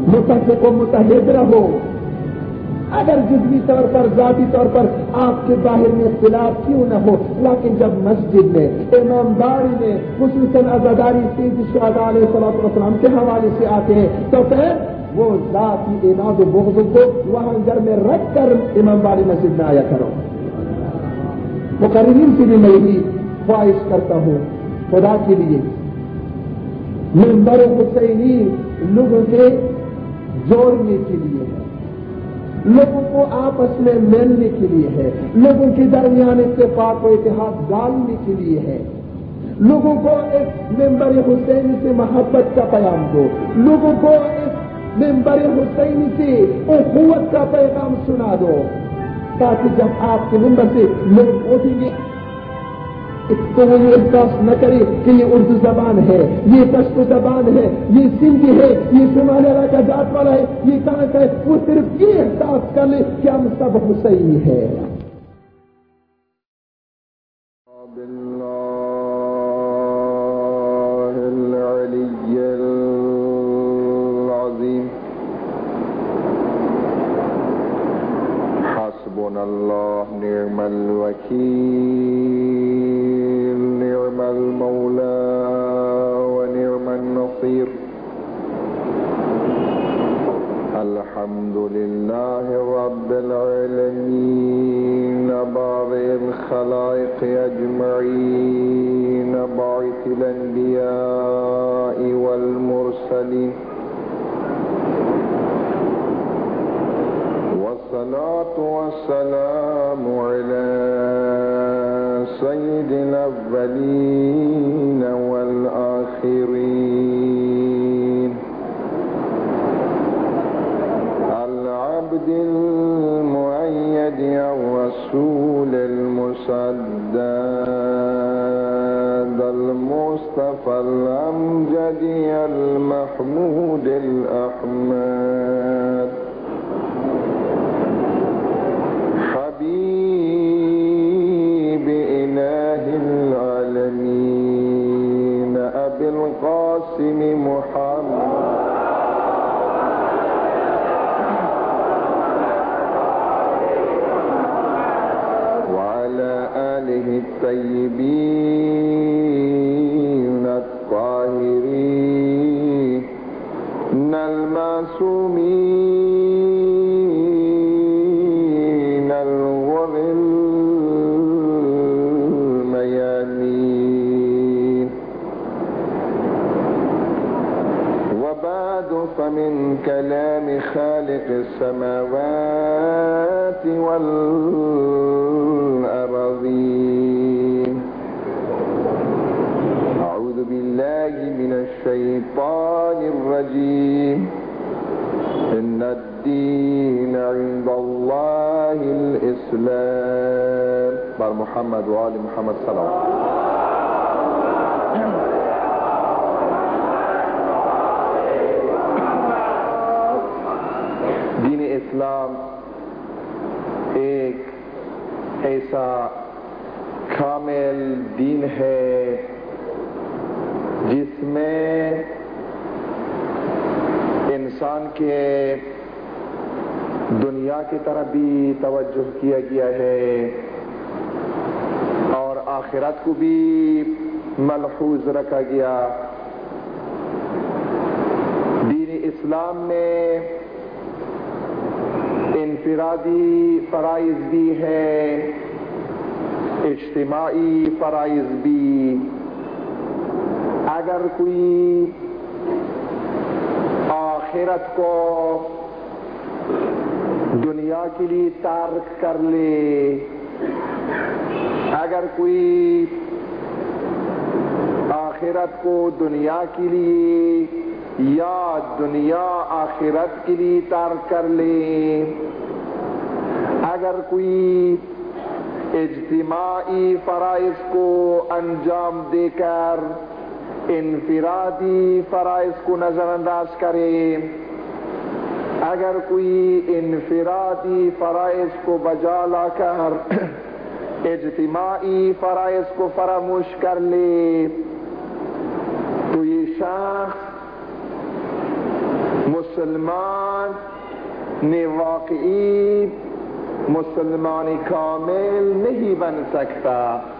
متفق و متحد رہو. اگر جزوی طور پر ذاتی طور پر آپ کے ظاہر میں اختلاف کیوں نہ ہو، لیکن جب مسجد میں امامداری میں خصوصاً عزاداری سید شہداء علیہ السلام کے حوالے سے آتے ہیں تو پھر وہ ذاتی عناد و بغض کو وہاں گھر میں رکھ کر امامداری مسجد میں آیا کرو. مقررین سے بھی میں یہی خواہش کرتا ہوں خدا کے لیے، منبر حسینی لوگوں کے جوڑنے کے لیے ہے، لوگوں کو آپس میں ملنے کے لیے ہے، لوگوں کے درمیان اتفاق و اتحاد ڈالنے کے لیے ہے. لوگوں کو اس منبر حسینی سے محبت کا پیغام دو، لوگوں کو اس منبر حسینی سے اخوت کا پیغام سنا دو، تاکہ جب آپ کے منبر سے لوگ اٹھیں گے تو وہ یہ احساس نہ کرے کہ یہ اردو زبان ہے، یہ پشتو زبان ہے، یہ سندھی ہے، یہ شمال علاقہ جات والا ہے، یہ کہاں کا ہے. وہ صرف یہ احساس کر لے کہ ہم سب حسینی ہے. حسبنا اللہ نعم الوکیل نعم المولا ونعم النصیر. الحمد للہ رب العالمین بارئ الخلائق اجمعین باعث الانبیاء والمرسلین. والصلاة والسلام على سيد الأولين والآخرين العبد المؤيد الرسول المسدد المصطفى الأمجد المحمود الأحمد حبيب إله العالمين أبي القاسم محمد وعلى آله الطيبين الطاهرين المعصومين الغر الميامين. وبعد فمن كلام خالق السماوات والأرضين. أعوذ بالله من الشيطان الرجيم. إن الدين عند الله الإسلام. بار محمد وآل محمد صلى الله عليه وسلم. دین اسلام ایک ایسا کامل دین ہے جس میں انسان کے دنیا کی طرف بھی توجہ کیا گیا ہے اور آخرت کو بھی ملحوظ رکھا گیا. دین اسلام میں انفرادی فرائض بھی ہے، اجتماعی فرائض بھی. اگر کوئی آخرت کو دنیا کے لیے ترک کر لے، اگر کوئی آخرت کو دنیا کے لیے یا دنیا آخرت کے لیے ترک کر لے، اگر کوئی اجتماعی فرائض کو انجام دے کر انفرادی فرائض کو نظر انداز کرے، اگر کوئی انفرادی فرائض کو بجا لا کر اجتماعی فرائض کو فراموش کر لے تو یہ شخص مسلمان نے واقعی مسلمان کامل نہیں بن سکتا.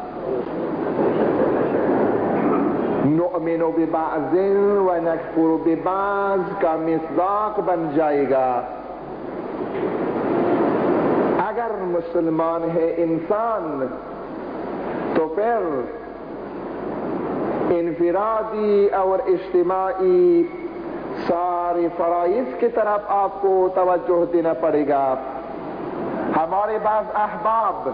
نؤمن ببعض و نکفر ببعض کا مصداق بن جائے گا. اگر مسلمان ہے انسان تو پھر انفرادی اور اجتماعی سارے فرائض کی طرف آپ کو توجہ دینا پڑے گا. ہمارے بعض احباب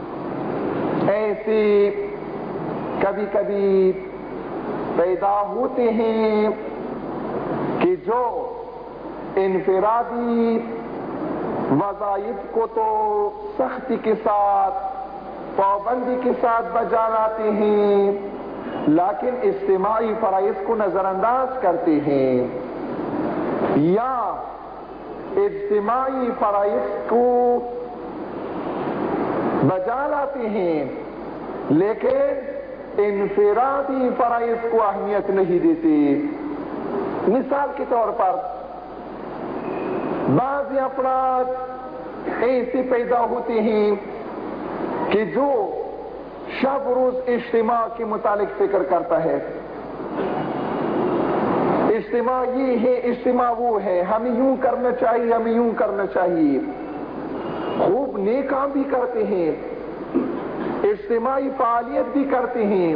ایسی کبھی کبھی پیدا ہوتے ہیں کہ جو انفرادی وظائف کو تو سختی کے ساتھ پابندی کے ساتھ بجا لاتے ہیں لیکن اجتماعی فرائض کو نظر انداز کرتے ہیں، یا اجتماعی فرائض کو بجا لاتے ہیں لیکن انفرادی فرائض کو اہمیت نہیں دیتے. مثال کے طور پر بعض افراد ایسے پیدا ہوتے ہیں کہ جو شب روز اجتماع کے متعلق فکر کرتا ہے. اجتماع یہ ہے، اجتماع وہ ہے، ہمیں یوں کرنا چاہیے، ہمیں یوں کرنا چاہیے. خوب نیک کام بھی کرتے ہیں، اجتماعی فعالیت بھی کرتے ہیں،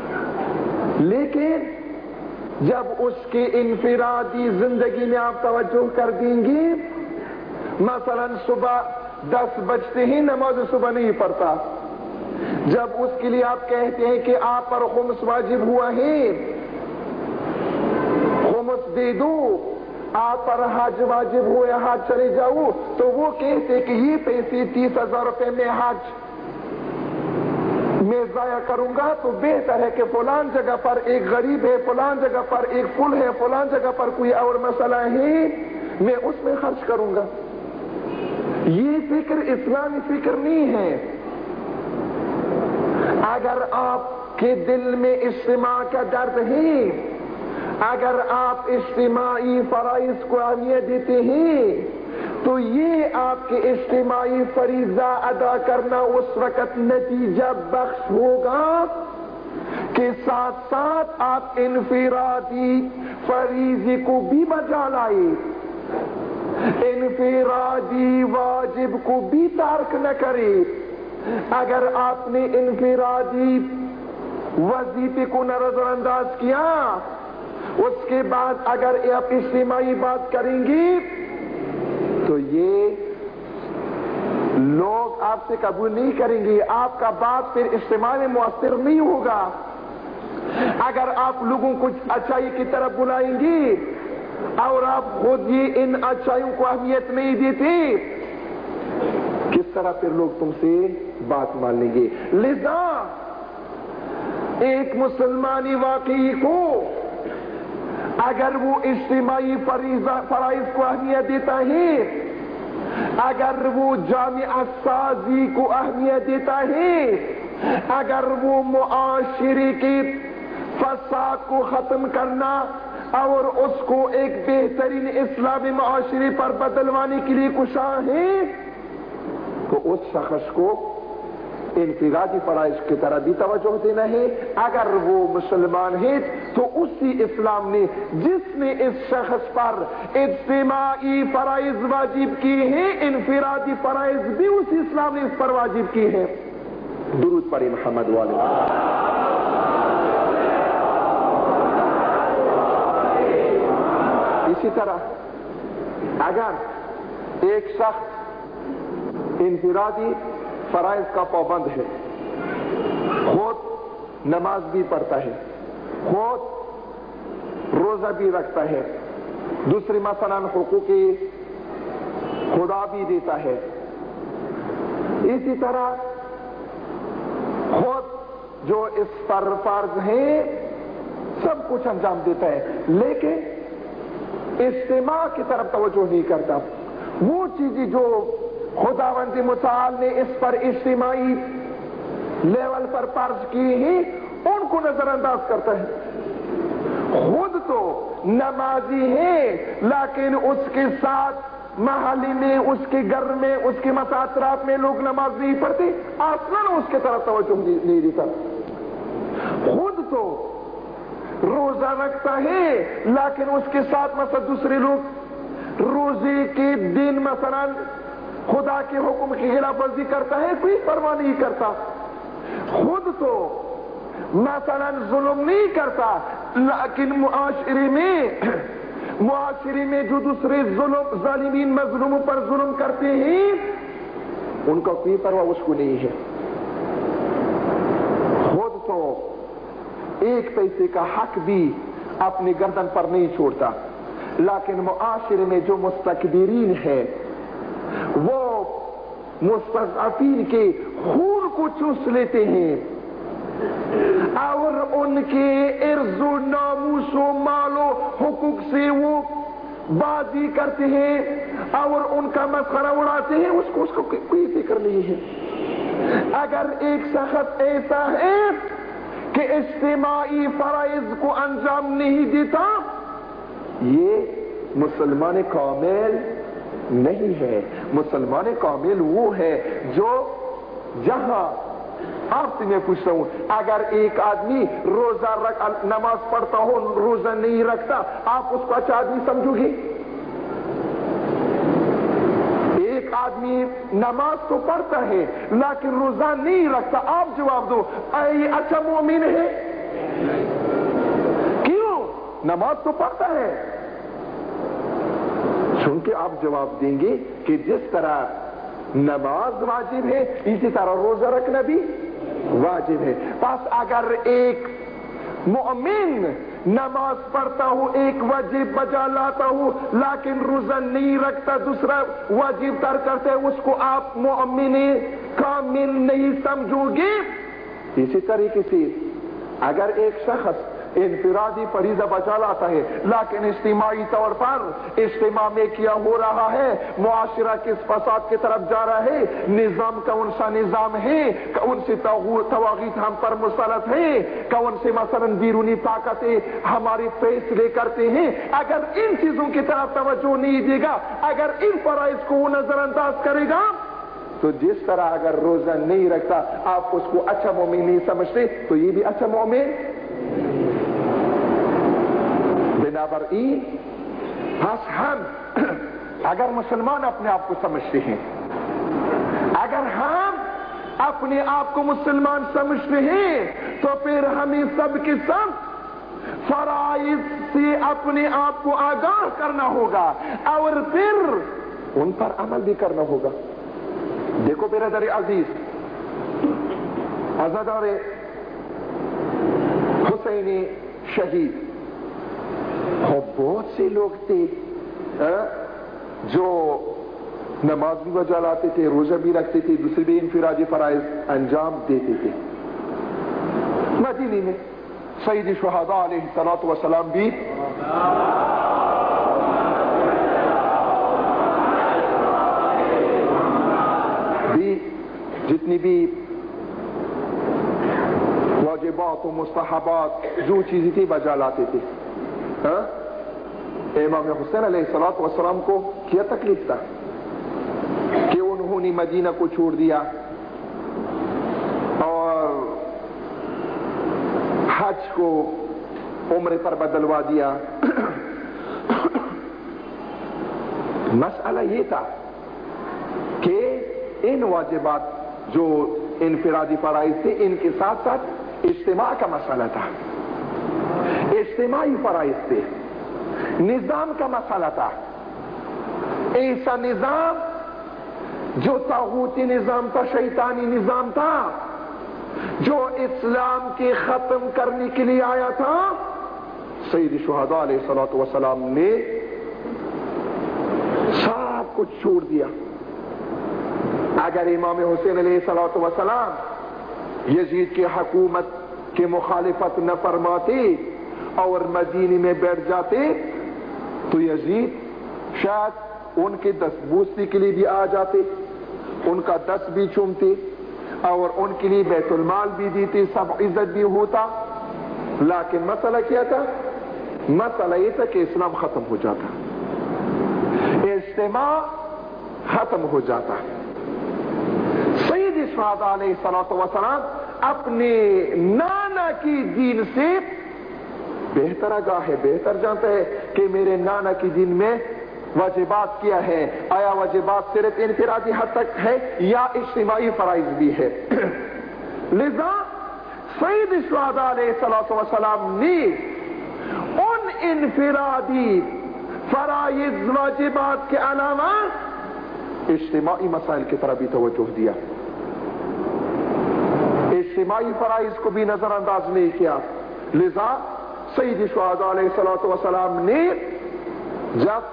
لیکن جب اس کے انفرادی زندگی میں آپ توجہ کر دیں گے، مثلا صبح 10 بجتے ہی نماز صبح نہیں پڑھتا، جب اس کے لیے آپ کہتے ہیں کہ آپ پر خمس واجب ہوا ہے، خمس دے دو، آپ پر حج واجب ہوئے، حج چلے جاؤ، تو وہ کہتے کہ یہ پیسے 30,000 روپے میں حج میں ضائع کروں گا تو بہتر ہے کہ فلان جگہ پر ایک غریب ہے، فلان جگہ پر ایک پل ہے، فلان جگہ پر کوئی اور مسئلہ ہے، میں اس میں خرچ کروں گا. یہ فکر اسلامی فکر نہیں ہے. اگر آپ کے دل میں اجتماع کا درد ہے، اگر آپ اجتماعی فرائض کو اہمیت دیتے ہیں تو یہ آپ کے اجتماعی فریضہ ادا کرنا اس وقت نتیجہ بخش ہوگا کہ ساتھ ساتھ آپ انفرادی فریضے کو بھی بجا لائیں، انفرادی واجب کو بھی ترک نہ کریں. اگر آپ نے انفرادی وظیفے کو نظر انداز کیا، اس کے بعد اگر آپ اجتماعی بات کریں گے تو یہ لوگ آپ سے قبول نہیں کریں گے، آپ کا بات پھر اجتماع میں مؤثر نہیں ہوگا. اگر آپ لوگوں کو اچھائی کی طرف بلائیں گے اور آپ خود یہ ان اچھائیوں کو اہمیت نہیں دیتے، کس طرح پھر لوگ تم سے بات مان لیں گے؟ لذا ایک مسلمانی واقعی کو اگر وہ اجتماعی فرائض کو اہمیت دیتا ہے، اگر وہ جامعہ سازی کو اہمیت دیتا ہے، اگر وہ معاشرے کے فساد کو ختم کرنا اور اس کو ایک بہترین اسلامی معاشرے پر بدلوانے کے لیے کوشاں ہے، تو اس شخص کو انفرادی فرائض کی طرح بھی توجہ دینا ہے. اگر وہ مسلمان ہے تو اسی اسلام نے جس نے اس شخص پر اجتماعی فرائض واجب کیے ہیں، انفرادی فرائض بھی اسی اسلام نے اس پر واجب کیے ہیں. درود پڑھیں محمد والے. اسی طرح اگر ایک شخص انفرادی فرائض کا پابند ہے، خود نماز بھی پڑھتا ہے، خود روزہ بھی رکھتا ہے، دوسری مثلا حقوق خدا بھی دیتا ہے، اسی طرح خود جو اس پر فرض ہے سب کچھ انجام دیتا ہے، لیکن اجتماع کی طرف توجہ نہیں کرتا. وہ چیزیں جو خداوند متعال نے اس پر اجتماعی لیول پر فرض کی ہیں ان کو نظر انداز کرتا ہے. خود تو نمازی ہے لیکن اس کے ساتھ محلے میں، اس کے گھر میں، اس کے مساطرات میں لوگ نماز نہیں پڑھتے، اصلاً اس کے طرف توجہ نہیں دیتا. خود تو روزہ رکھتا ہے لیکن اس کے ساتھ مثلا دوسرے لوگ روزے کے دن مثلا خدا کے حکم کی خلاف ورزی کرتا ہے، کوئی پرواہ نہیں کرتا. خود تو مثلا ظلم نہیں کرتا لیکن معاشرے میں جو دوسرے ظالمین مظلوموں پر ظلم کرتے ہیں ان کا کوئی پرواہ اس کو نہیں ہے. خود تو ایک پیسے کا حق بھی اپنی گردن پر نہیں چھوڑتا لیکن معاشرے میں جو مستکبرین ہے وہ مستضعفین کے خون کو چوس لیتے ہیں اور ان کے عرض و ناموس و مال و حقوق سے وہ بازی کرتے ہیں اور ان کا مسخرہ اڑاتے ہیں، اس کو کوئی فکر نہیں ہے. اگر ایک شخص ایسا ہے کہ اجتماعی فرائض کو انجام نہیں دیتا، یہ مسلمان کامل نہیں ہے. مسلمان کامل وہ ہے جو جہاں آپ سے میں پوچھتا ہوں، اگر ایک آدمی روزہ نماز پڑھتا ہو روزہ نہیں رکھتا، آپ اس کو اچھا آدمی سمجھو گے؟ ایک آدمی نماز تو پڑھتا ہے لیکن روزہ نہیں رکھتا، آپ جواب دو یہ اچھا مومن ہے؟ کیوں؟ نماز تو پڑھتا ہے. چونکہ آپ جواب دیں گے کہ جس طرح نماز واجب ہے اسی طرح روزہ رکھنا بھی واجب ہے. پس اگر ایک مومن نماز پڑھتا ہو، ایک واجب بجا لاتا ہو لیکن روزہ نہیں رکھتا، دوسرا واجب ترک کرتا ہے، اس کو آپ مومن کامل نہیں سمجھو گے. اسی طریقے سے اگر ایک شخص انفرادی فریضہ بچا لاتا ہے لیکن اجتماعی طور پر اجتماع میں کیا ہو رہا ہے، معاشرہ کس فساد کی طرف جا رہا ہے، نظام کون سا نظام ہے، کون سے طواغیت ہم پر مسلط ہیں، کون سے مثلا بیرونی طاقتیں ہمارے فیصلے کرتے ہیں، اگر ان چیزوں کی طرف توجہ نہیں دے گا، اگر ان فرائض کو وہ نظر انداز کرے گا، تو جس طرح اگر روزہ نہیں رکھتا آپ اس کو اچھا مومن نہیں سمجھتے تو یہ بھی اچھا مومن. بنابراین بس ہم اگر مسلمان اپنے آپ کو سمجھتے ہیں، اگر ہم اپنے آپ کو مسلمان سمجھتے ہیں تو پھر ہمیں سب کے سب فرائض سے اپنے آپ کو آگاہ کرنا ہوگا اور پھر ان پر عمل بھی کرنا ہوگا. دیکھو برادر عزیز، عزادار حسینی شہید بہت سے لوگ تھے جو نماز بھی بجا لاتے تھے، روزہ بھی رکھتے تھے، دوسرے بھی انفرادی فرائض انجام دیتے تھے. مدینے میں سید شہداء علیہ الصلوۃ والسلام بھی جتنی بھی واجبات و مستحبات جو چیزیں تھی بجا لاتے تھے. امام حسین علیہ الصلوۃ والسلام کو کیا تکلیف تھا کہ انہوں نے مدینہ کو چھوڑ دیا اور حج کو عمرے پر بدلوا دیا. مسئلہ یہ تھا کہ ان واجبات جو انفرادی فرائض تھے ان کے ساتھ ساتھ اجتماع کا مسئلہ تھا، اجتماعی فرائض تھے، نظام کا مسئلہ تھا. ایسا نظام جو طاغوتی نظام تھا، شیطانی نظام تھا، جو اسلام کے ختم کرنے کے لیے آیا تھا، سید شہداء علیہ الصلوۃ والسلام نے سب کچھ چھوڑ دیا. اگر امام حسین علیہ الصلوۃ والسلام یزید کی حکومت کی مخالفت نہ فرماتے اور مدینے میں بیٹھ جاتے تو یزید شاید ان کے دست بوستی کے لیے بھی آ جاتے، ان کا دست بھی چومتے اور ان کے لیے بیت المال بھی دیتے، سب عزت بھی ہوتا. لیکن مسئلہ کیا تھا؟ مسئلہ یہ تھا کہ اسلام ختم ہو جاتا، اجتماع ختم ہو جاتا۔ سید الشہداء علیہ الصلوۃ والسلام اپنے نانا کی دین سے بہتر آگاہ ہے، بہتر جانتا ہے کہ میرے نانا کی دین میں واجبات کیا ہے، آیا واجبات صرف انفرادی حد تک ہے یا اجتماعی فرائض بھی ہے۔ لذا سید الشہداء علیہ الصلوۃ والسلام نے ان انفرادی فرائض واجبات کے علاوہ اجتماعی مسائل کی طرف بھی توجہ دیا، اجتماعی فرائض کو بھی نظر انداز نہیں کیا۔ لذا سید الشہداء علیہ الصلوۃ والسلام نے جب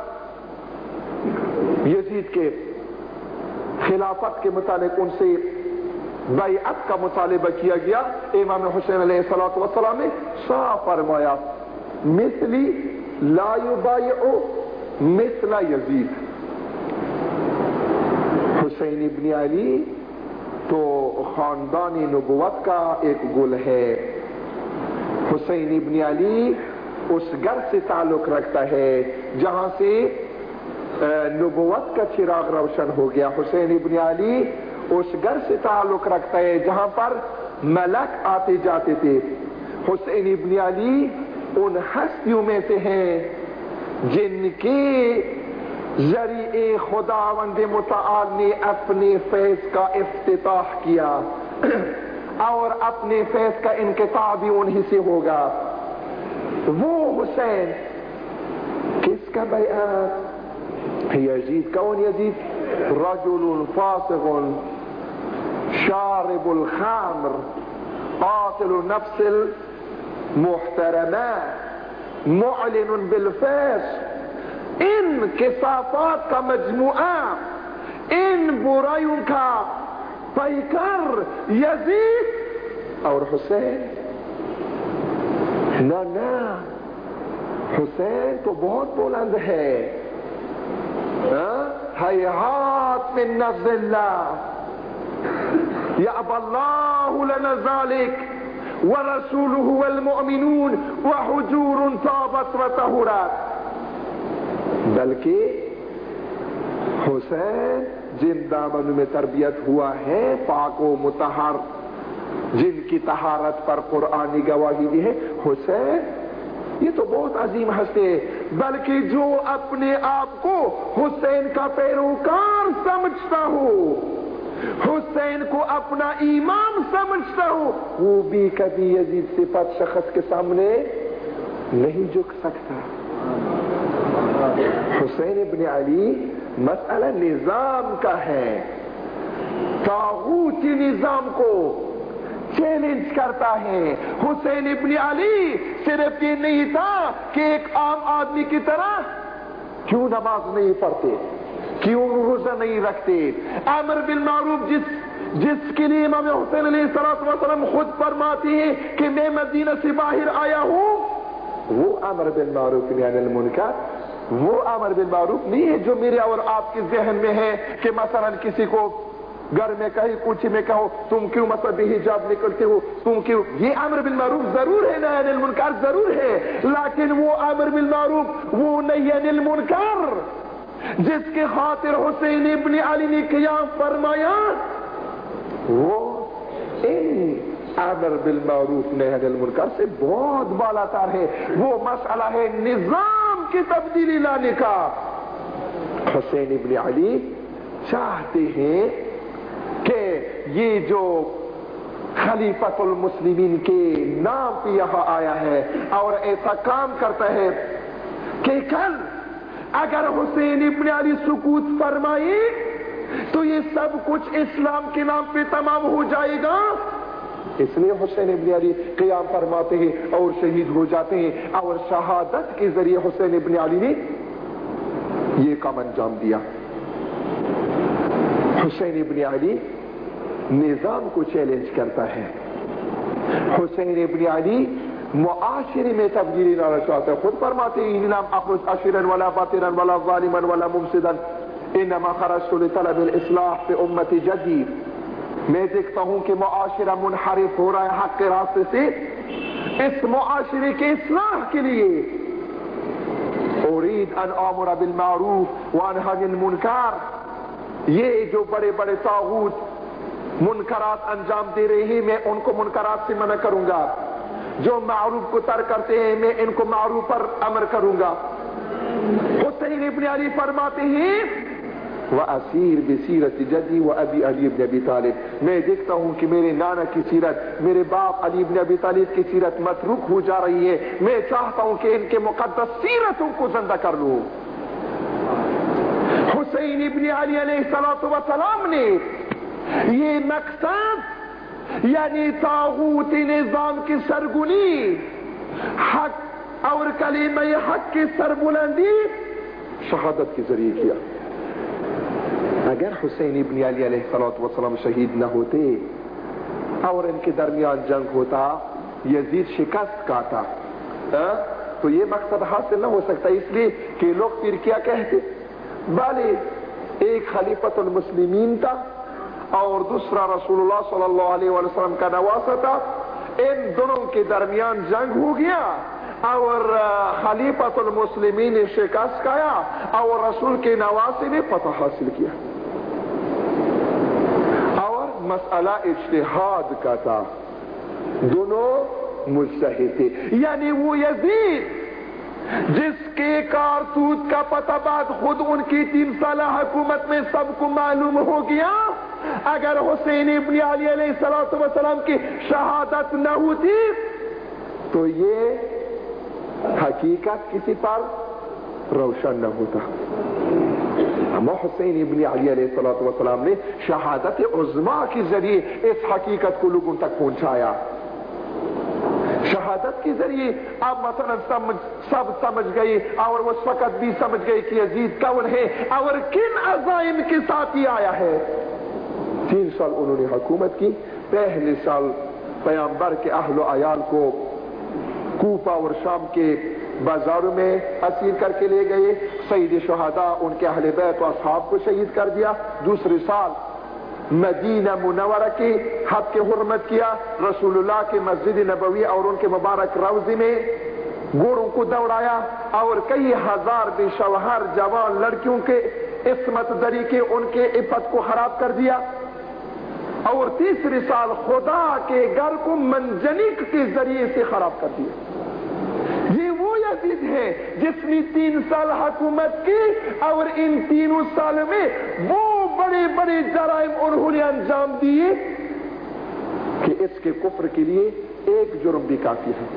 یزید کے خلافت کے متعلق ان سے بیعت کا مطالبہ کیا گیا، امام حسین علیہ الصلوۃ والسلام نے صاف فرمایا مثلی لا یبایع مثل یزید۔ حسین ابن علی تو خاندان نبوت کا ایک گل ہے، حسین ابن علی اس گھر سے تعلق رکھتا ہے جہاں سے نبوت کا چراغ روشن ہو گیا، حسین ابن علی اس گھر سے تعلق رکھتا ہے جہاں پر ملک آتے جاتے تھے، حسین ابن علی ان ہستیوں میں سے ہیں جن کے ذریعے خداوند متعال نے اپنے فیض کا افتتاح کیا اور اپنے فیض کا انقطاع بھی انہی سے ہوگا۔ وہ حسین کس کا بیعت؟ یزید۔ کون یزید؟ رجل فاسق شارب الخمر قاتل النفس المحترمہ معلن بالفیض، ان کثافات کا مجموعہ، ان برائیوں کا پیکر یزید اور حسین۔ نہ حسین تو بہت بلند ہے، ہیہات من نزل اللہ یأبی اللہ لنا ذلک ورسولہ والمؤمنون وحجور طابت وطہرت۔ بلکہ حسین جن دامنوں میں تربیت ہوا ہے پاک و مطہر، جن کی طہارت پر قرآنی گواہی دی ہے، حسین یہ تو بہت عظیم ہستی ہے، بلکہ جو اپنے آپ کو حسین کا پیروکار سمجھتا ہو، حسین کو اپنا امام سمجھتا ہو، وہ بھی کبھی یزید صفت شخص کے سامنے نہیں جھک سکتا۔ حسین ابن علی مسئلہ نظام کا ہے، طاغوتی نظام کو چیلنج کرتا ہے۔ حسین ابن علی صرف یہ نہیں تھا کہ ایک عام آدمی کی طرح کیوں نماز نہیں پڑھتے، کیوں روزہ نہیں رکھتے، امر بالمعروف جس کے لیے امام حسین علیہ السلام خود فرماتے ہیں کہ میں مدینہ سے باہر آیا ہوں، وہ امر بالمعروف نہی عن المنکر، وہ امر بالمعروف نہیں ہے جو میرے اور آپ کے ذہن میں ہے کہ مثلا کسی کو گھر میں کہیں کچھ میں کہو تم کیوں مثلا بے حجاب نکلتے ہو، تم کیوں، یہ امر بالمعروف ضرور ہے، نہی عن المنکر ضرور ہے، لیکن وہ امر بالمعروف وہ نہی عن المنکر جس کے خاطر حسین ابن علی نے قیام فرمایا، وہ امر بالمعروف نہی عن المنکر سے بہت بالا تر ہے۔ وہ مسئلہ ہے نظام کی تبدیلی لانے کا۔ حسین ابن علی چاہتے ہیں کہ یہ جو خلیفۃ المسلمین کے نام پہ یہاں آیا ہے اور ایسا کام کرتا ہے کہ کل اگر حسین ابن علی سکوت فرمائے تو یہ سب کچھ اسلام کے نام پہ تمام ہو جائے گا، اس لیے حسین ابن علی قیام فرماتے ہیں اور شہید ہو جاتے ہیں، اور شہادت کے ذریعے حسین ابن علی نے یہ کام انجام دیا۔ حسین ابن علی نظام کو چیلنج کرتا ہے، حسین ابن علی معاشرے میں تبدیلی لانا چاہتا ہے، خود فرماتے ہیں انام اخرج عشیرا ولا باطرا ولا ظالما ولا مفسدا انما خرجت لطلب الاصلاح في امتی جدی۔ میں دیکھتا ہوں کہ معاشرہ منحرف ہو رہا ہے حق کے راستے سے، اس معاشرے کے اصلاح کے لیے اريد ان امر بالمعروف وانهى عن المنکر. یہ جو بڑے بڑے طاغوت منکرات انجام دے رہے ہیں میں ان کو منکرات سے منع کروں گا. جو معروف کو ترک کرتے ہیں میں ان کو معروف پر امر کروں گا. حسین ابن علی فرماتے ہیں وَأَسِيرُ بِسِيرَةِ جَدِّي وَأَبِي عَلِي بن ابی طالب. میں دیکھتا ہوں کہ میرے نانا کی سیرت، میرے باپ علی بن ابی طالب کی سیرت متروک ہو جا رہی ہے. میں چاہتا ہوں کہ ان کے مقدس سیرتوں کو زندہ کر لوں. حسین ابن علی علیہ السلام نے یہ مقصد یعنی طاغوت نظام کی سرگنی، حق اور کلمہ حق کی سربلندی شہادت کے ذریعے کیا. اگر حسین ابن علی علیہ السلام شہید نہ ہوتے اور ان کے درمیان جنگ ہوتا، یزید شکست کھاتا، تو یہ مقصد حاصل نہ ہو سکتا. اس لیے کہ لوگ پھر کیا کہتے، بھلے ایک خلیفۃ المسلمین تھا اور دوسرا رسول اللہ صلی اللہ علیہ وسلم کا نواسہ تھا، ان دونوں کے درمیان جنگ ہو گیا اور خلیفۃ المسلمین نے شکست کھایا اور رسول کے نواسے نے فتح حاصل کیا. اور مسئلہ اجتہاد کا تھا، دونوں مجتہد تھے. یعنی وہ یزید جس کے کارتوت کا پتہ بعد خود ان کی 3 سالہ حکومت میں سب کو معلوم ہو گیا، اگر حسین ابن علی علیہ السلام کی شہادت نہ ہوتی تو یہ حقیقت کسی پر روشن نہ ہوتا. اما حسین ابن علی علیہ السلام نے شہادت عظمیٰ کے ذریعے اس حقیقت کو لوگوں تک پہنچایا. شہادت کے ذریعے اب مثلا سب سمجھ گئے اور اس وقت بھی سمجھ گئے کہ یزید کون ہے اور کن عزائم کے ساتھ ہی آیا ہے. 3 سال انہوں نے حکومت کی. پہلے سال پیغمبر کے اہل و عیال کو کوفہ اور شام کے بازاروں میں اسیر کر کے لے گئے. سید شہداء ان کے اہل بیت و اصحاب کو شہید کر دیا. دوسرے سال مدینہ منورہ کی حد کے حرمت کیا. رسول اللہ کے مسجد نبوی اور ان کے مبارک روضے میں گھوڑوں کو دوڑایا اور کئی ہزار بے شوہر جوان لڑکیوں کے عصمت دری کے ان کے عفت کو خراب کر دیا. اور تیسرے سال خدا کے گھر کو منجنیق کے ذریعے سے خراب کر دیا. یہ وہ یزید ہے جس نے 3 سال حکومت کی اور ان 3 سال میں وہ بڑے بڑے جرائم انہوں نے انجام دیے کہ اس کے کفر کے لیے ایک جرم بھی کافی ہے.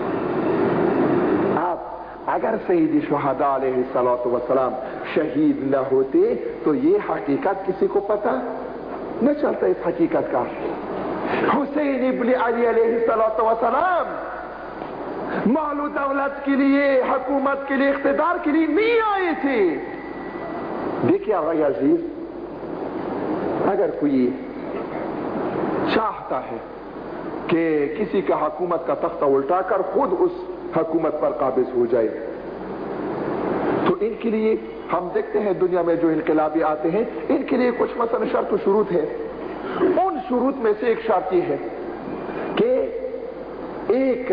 آپ اگر سید شہداء علیہ السلام شہید نہ ہوتے تو یہ حقیقت کسی کو پتہ نہ چلتا. اس حقیقت کا حسین ابن علی علیہ السلام مال و دولت کے لیے، حکومت کے لیے، اقتدار کے لیے نہیں آئے تھے. دیکھیے آقا عزیز، اگر کوئی چاہتا ہے کہ کسی کا حکومت کا تختہ الٹا کر خود اس حکومت پر قابض ہو جائے تو ان کے لیے ہم دیکھتے ہیں دنیا میں جو انقلابی آتے ہیں ان کے لیے کچھ مثلا شرط و شروط ہے. ان شروط میں سے ایک شرط یہ ہے کہ ایک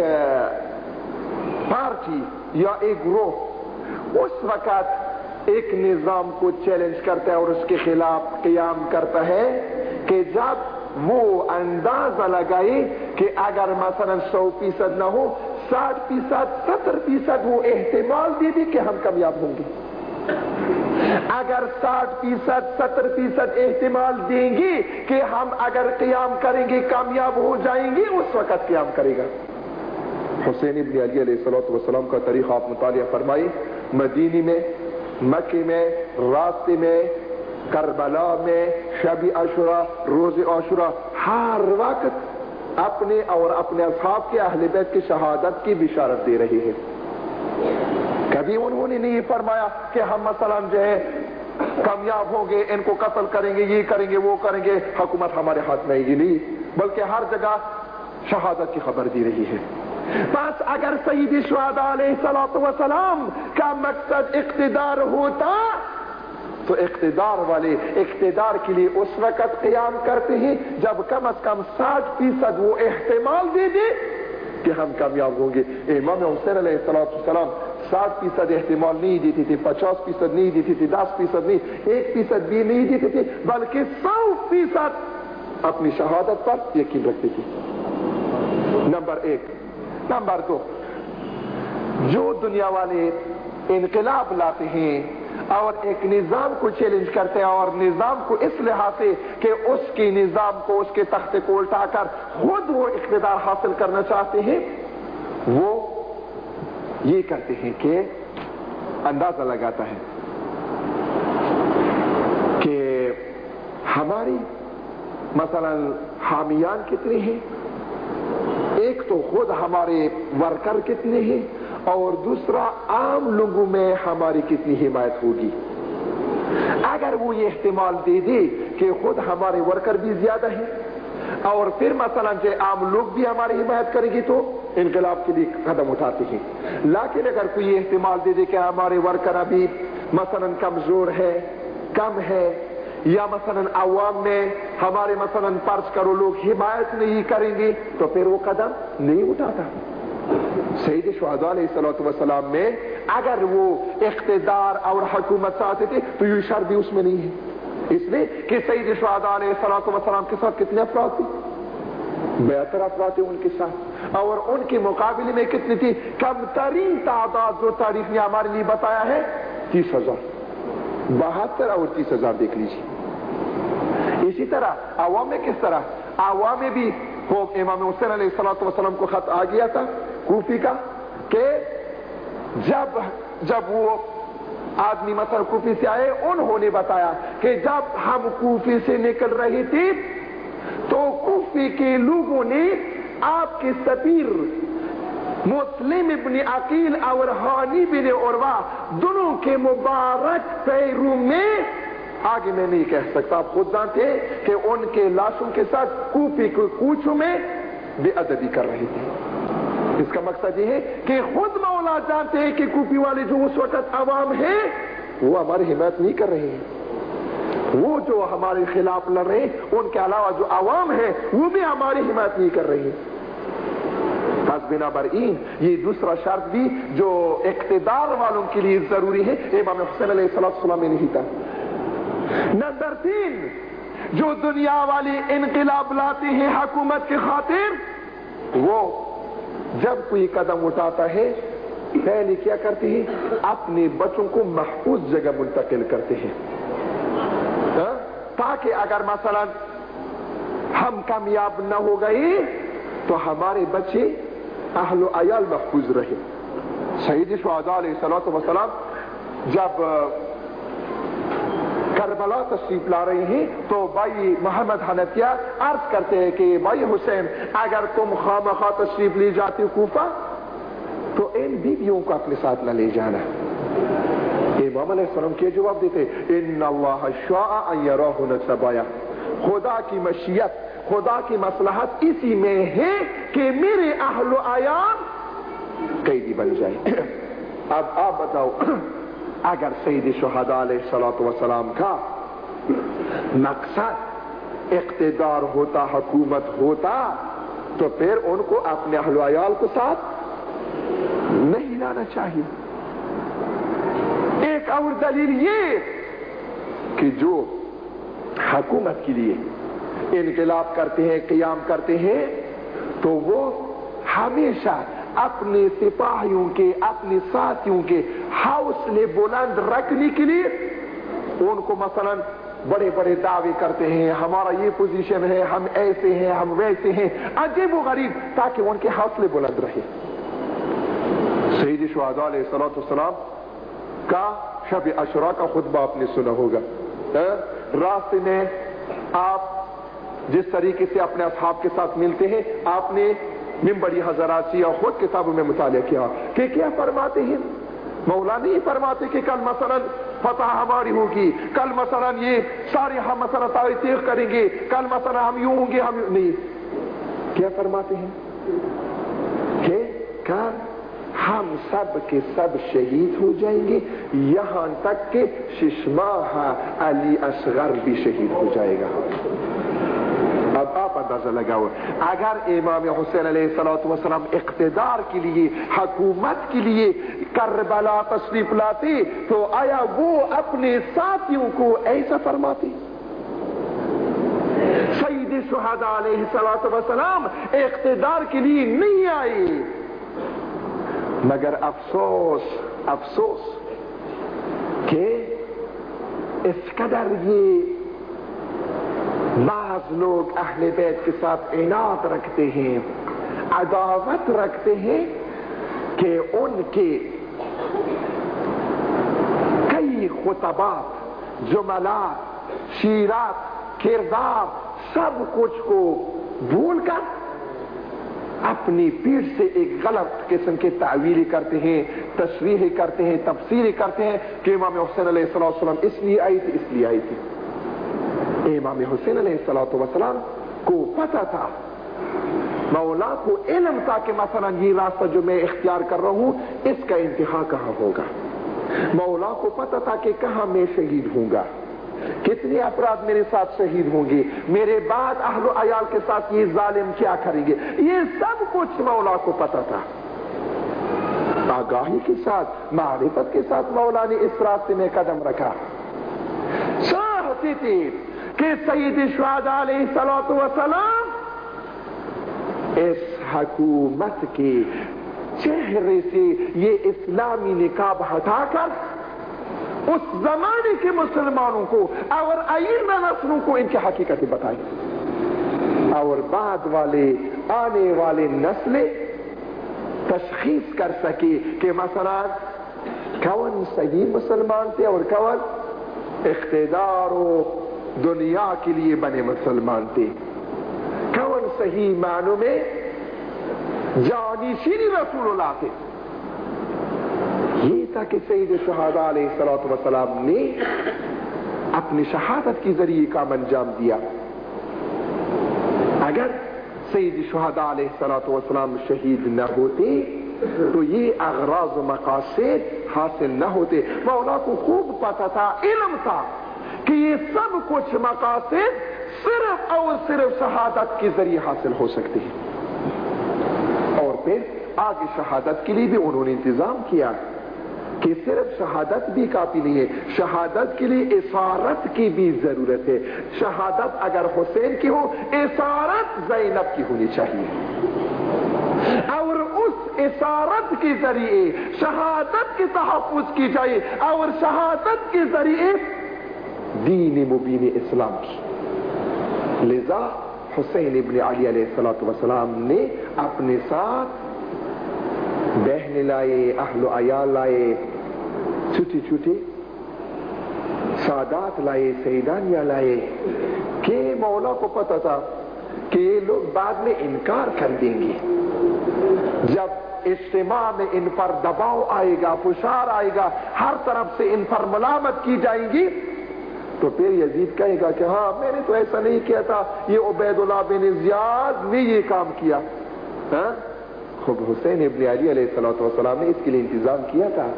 پارٹی یا ایک گروہ اس وقت ایک نظام کو چیلنج کرتا ہے اور اس کے خلاف قیام کرتا ہے کہ جب وہ اندازہ لگائے کہ اگر مثلا 100% نہ ہو 60%، 70% وہ احتمال دے دی کہ ہم کامیاب ہوں گے. اگر 60%، 70% احتمال دیں گے کہ ہم اگر قیام کریں گے کامیاب ہو جائیں گے، اس وقت قیام کرے گا. حسین ابن علی علیہ السلام کا طریقہ آپ مطالعہ فرمائیے. مدینے میں، مکے میں، راستے میں، کربلا میں، شب عاشوراء، روز عاشوراء، ہر وقت اپنے اور اپنے اصحاب کے اہل بیت کی شہادت کی بشارت دے رہے ہیں. کبھی انہوں نے نہیں فرمایا کہ ہم مثلا جو ہے کامیاب ہوں گے، ان کو قتل کریں گے، یہ کریں گے، وہ کریں گے، حکومت ہمارے ہاتھ میں ہی نہیں، بلکہ ہر جگہ شہادت کی خبر دی رہی ہے. بس اگر سید شہداء علیہ السلام کا مقصد اقتدار ہوتا تو اقتدار والے اقتدار کے لیے اس وقت قیام کرتے ہیں جب کم از کم 60% وہ احتمال دے دے کہ ہم کامیاب ہوں گے. امام حسین علیہ السلام 60% احتمال نہیں دیتی تھی، 50% نہیں دیتی تھی، 10% نہیں، 1% بھی نہیں دیتی تھی، بلکہ 100% اپنی شہادت پر یقین رکھتی تھی۔ نمبر 1۔ نمبر 2، جو دنیا والے انقلاب لاتے ہیں اور ایک نظام کو چیلنج کرتے ہیں، اور نظام کو اس لحاظ سے کہ اس کے نظام کو، اس کے تختے کو الٹا کر خود وہ اقتدار حاصل کرنا چاہتے ہیں، وہ یہ کرتے ہیں کہ اندازہ لگاتا ہے کہ ہماری مثلا حامیان کتنے ہیں، ایک تو خود ہمارے ورکر کتنے ہیں، اور دوسرا عام لوگوں میں ہماری کتنی حمایت ہوگی۔ اگر وہ یہ احتمال دے دے کہ خود ہمارے ورکر بھی زیادہ ہیں اور پھر مثلا جو عام لوگ بھی ہماری حمایت کریں گے، تو انقلاب کے لیے قدم اٹھاتے ہیں۔ لیکن اگر کوئی یہ احتمال دے دے کہ ہمارے ورکر ابھی مثلا کمزور ہے، کم ہے، یا مثلا عوام میں ہمارے مثلا فرض کرو لوگ حمایت نہیں کریں گے، تو پھر وہ قدم نہیں اٹھاتا۔ سید شہداء علیہ الصلوۃ والسلام میں اگر وہ اقتدار اور حکومت چاہتے تھے تو یہ شرط بھی اس میں نہیں ہے، اس لیے کہ سید شہداء علیہ الصلوۃ والسلام کے ساتھ کتنے افراد تھے؟ 72 افراد تھے ان کے ساتھ، اور ان کے مقابلے میں کتنی تھی؟ کم ترین تعداد جو تاریخ نے ہمارے لیے بتایا ہے 30,000، 72 اور 30,000 دیکھ لیجیے۔ اسی طرح عوام میں کس طرح؟ عوام میں بھی وہ امام حسین علیہ الصلوۃ والسلام کو خط آ گیا تھا کوفی کا کہ جب وہ آدمی مثلا کوفی سے آئے، انہوں نے بتایا کہ جب ہم کوفی سے نکل رہے تھے تو کوفی کے لوگوں نے آپ کے سفیر مسلم ابن عقیل اور ہانی بن عروہ دونوں کے مبارک پیروں میں، آگے میں نہیں کہہ سکتا، آپ خود جانتے ہیں کہ ان کے لاشوں کے ساتھ کوفی کے کوچوں میں بے ادبی کر رہے تھے۔ اس کا مقصد یہ ہے کہ خود مولا جانتے ہیں کہ کوفی والے جو اس وقت عوام ہیں وہ ہماری حمایت نہیں کر رہے ہیں، وہ جو ہمارے خلاف لڑ رہے ہیں ان کے علاوہ جو عوام ہیں وہ بھی ہماری حمایت نہیں کر رہے ہیں۔ بس بنابراین یہ دوسرا شرط بھی جو اقتدار والوں کے لیے ضروری ہے، امام حسین علیہ السلام میں نہیں تھا۔ نمبر 3، جو دنیا والے انقلاب لاتے ہیں حکومت کی خاطر، وہ جب کوئی قدم اٹھاتا ہے پہلے کیا کرتے ہیں؟ اپنے بچوں کو محفوظ جگہ منتقل کرتے ہیں، تاکہ اگر مثلا ہم کامیاب نہ ہو گئے تو ہمارے بچے اہل و عیال محفوظ رہے۔ سید شہداء علیہ الصلوۃ والسلام جب کربلا تشریف لا رہے ہیں تو بھائی محمد حنفیہ عرض کرتے ہیں کہ بھائی حسین، اگر تم خامخواہ تشریف لے جاتے کوفہ تو ان بیویوں کو اپنے ساتھ نہ لے جانا۔ امام علیہ السلام کے جواب دیتے، ان اللہ شاء ان یراہن سبایا، خدا کی مشیت، خدا کی مصلحت اسی میں ہے کہ میرے اہل و عیال قیدی بن جائے۔ اب آپ بتاؤ، اگر سید شہداء علیہ الصلوۃ والسلام کا مقصد اقتدار ہوتا، حکومت ہوتا، تو پھر ان کو اپنے اہل و عیال کو ساتھ نہیں لانا چاہیے۔ ایک اور دلیل یہ کہ جو حکومت کے لیے انقلاب کرتے ہیں، قیام کرتے ہیں، تو وہ ہمیشہ اپنے سپاہیوں کے، اپنے ساتھیوں کے حوصلے بلند رکھنے کے لیے ان کو مثلا بڑے بڑے دعوے کرتے ہیں، ہمارا یہ پوزیشن ہے، ہم ایسے ہیں، ہم ویسے ہیں، عجیب و غریب، تاکہ ان کے حوصلے بلند رہے۔ سید شہداء علیہ الصلوۃ والسلام کا شب عاشوراء کا خطبہ آپ نے سنا ہوگا۔ راستے میں آپ جس طریقے سے اپنے اصحاب کے ساتھ ملتے ہیں، آپ نے منبری حضرات سے یا خود کتابوں میں مطالعہ کیا کہ کیا فرماتے ہیں؟ مولا نہیں فرماتے کہ کل مثلا فتح ہماری ہوگی، کل مثلا یہ سارے ہم مثلا تاریخ کریں گے، کل مثلا ہم یوں ہوں گے، ہم نہیں۔ کیا فرماتے ہیں کہ کل ہم سب کے سب شہید ہو جائیں گے، یہاں تک کہ ششماہ علی اصغر بھی شہید ہو جائے گا۔ اب آپ اندازہ لگاؤ اگر امام حسین علیہ السلام اقتدار کے لیے حکومت کے لیے کربلا تشریف لاتے تو آیا وہ اپنے ساتھیوں کو ایسا فرماتے؟ سید شہداء علیہ السلام اقتدار کے لیے نہیں آئے، مگر افسوس کہ اس قدر یہ بعض لوگ اہل بیت کے ساتھ عناد رکھتے ہیں، عداوت رکھتے ہیں کہ ان کے کئی خطبات، جملات، شیرات، کردار سب کچھ کو بھول کر اپنی پیٹھ سے ایک غلط قسم کے تعویل کرتے ہیں، تشریح کرتے ہیں، تفسیر کرتے ہیں کہ امام حسین علیہ السلام اس لیے آئی تھی۔ امام حسین علیہ السلام کو پتہ تھا، مولا کو علم تھا کہ مثلا یہ راستہ جو میں اختیار کر رہا ہوں اس کا انتہا کہاں ہوگا، مولا کو پتہ تھا کہ کہاں میں شہید ہوں گا، کتنے افراد میرے ساتھ شہید ہوں گے، میرے بعد اہل و عیال کے ساتھ یہ ظالم کیا کریں گے، یہ سب کچھ مولا کو پتہ تھا۔ آگاہی کے ساتھ، معرفت کے ساتھ مولا نے اس راستے میں قدم رکھا۔ چاہتے تھے کہ سید شہداء علیہ السلام اس حکومت کے چہرے سے یہ اسلامی نقاب ہٹا کر اس زمانے کے مسلمانوں کو اور آئندہ نسلوں کو ان کی حقیقت بتائیں، اور بعد والے آنے والے نسلیں تشخیص کر سکے کہ مثلا کون صحیح مسلمان تھے اور کون اقتدار و دنیا کے لیے بنے مسلمان تھے، کون صحیح معنوں میں جانشین رسول اللہ تھے۔ یہ تھا کہ سید شہداء علیہ السلام نے اپنی شہادت کے ذریعے کام انجام دیا۔ اگر سید شہداء علیہ السلام شہید نہ ہوتے تو یہ اغراض و مقاصد حاصل نہ ہوتے۔ مولا کو خوب پتہ تھا، علم تھا کہ یہ سب کچھ مقاصد صرف اور صرف شہادت کے ذریعے حاصل ہو سکتے ہیں، اور پھر آگے شہادت کے لیے بھی انہوں نے انتظام کیا کہ صرف شہادت بھی کافی نہیں ہے، شہادت کے لیے اسارت کی بھی ضرورت ہے۔ شہادت اگر حسین کی ہو، اسارت زینب کی ہونی چاہیے، اور اس اسارت کے ذریعے شہادت کے تحفظ کی جائے، اور شہادت کے ذریعے دین مبین اسلام کی۔ لذا حسین ابن علی علیہ السلام نے اپنے ساتھ بہن لائے، اہل و عیال لائے، چھوٹی چھوٹی سادات لائے، سیدانیاں لائے، کہ مولا کو پتہ تھا کہ یہ لوگ بعد میں انکار کر دیں گے، جب اجتماع میں ان پر دباؤ آئے گا، فشار آئے گا، ہر طرف سے ان پر ملامت کی جائیں گی، تو پھر یزید کہے گا کہ ہاں میں نے تو ایسا نہیں کیا تھا، یہ عبید اللہ بن زیاد نے یہ کام کیا۔ خود حسین ابن علی علیہ السلام نے اس کے لیے انتظام کیا تھا